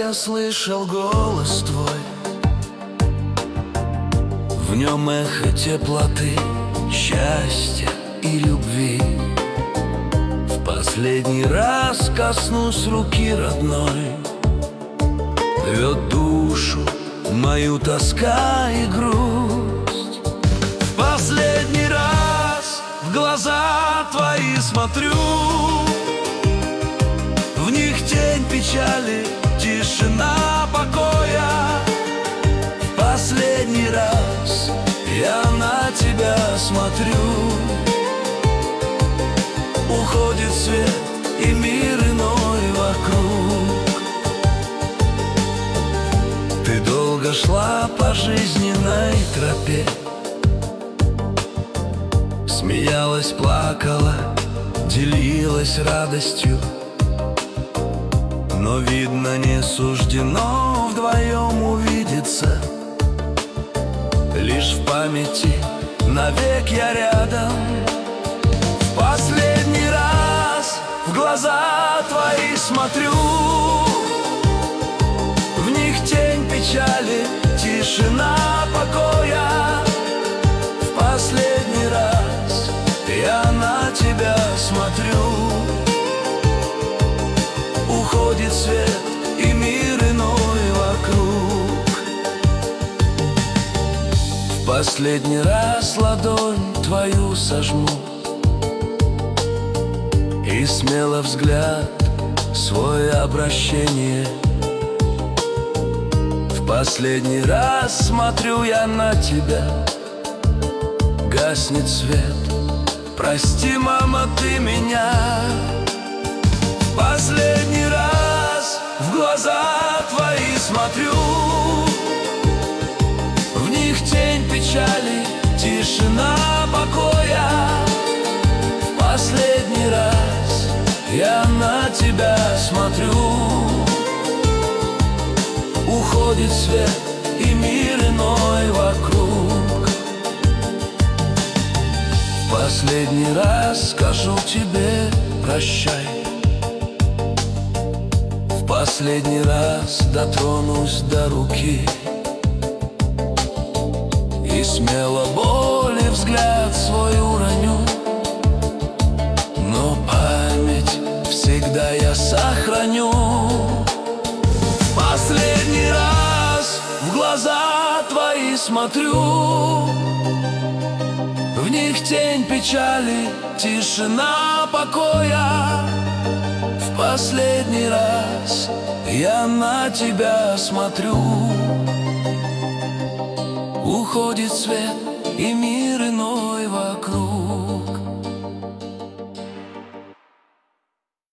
я слышал голос твой, в нем эхо теплоты, счастья и любви. В последний раз коснусь руки родной, рвет душу мою тоска и грусть. В последний раз в глаза твои смотрю, в них тень печали, тишина покоя. В последний раз я на тебя смотрю, уходит свет и мир иной вокруг. Ты долго шла по жизненной тропе, смеялась, плакала, делилась радостью. Но, видно, не суждено вдвоем увидеться. Лишь в памяти навек я рядом. В последний раз в глаза твои смотрю, в них тень печали, тишина покоя. В последний раз я на тебя смотрю, уходит свет и мир иной вокруг. В последний раз ладонь твою сожму и смело взгляд свой обращение. В последний раз смотрю я на тебя, гаснет свет, прости, мама, ты меня. В последний раз в глаза твои смотрю, в них тень печали, тишина покоя. В последний раз я на тебя смотрю, уходит свет и мир иной вокруг. В последний раз скажу тебе прощай, в последний раз дотронусь до руки и смело боли взгляд свой уроню. Но память всегда я сохраню. В последний раз в глаза твои смотрю, в них тень печали, тишина покоя. В последний раз я на тебя смотрю, уходит свет и мир иной вокруг.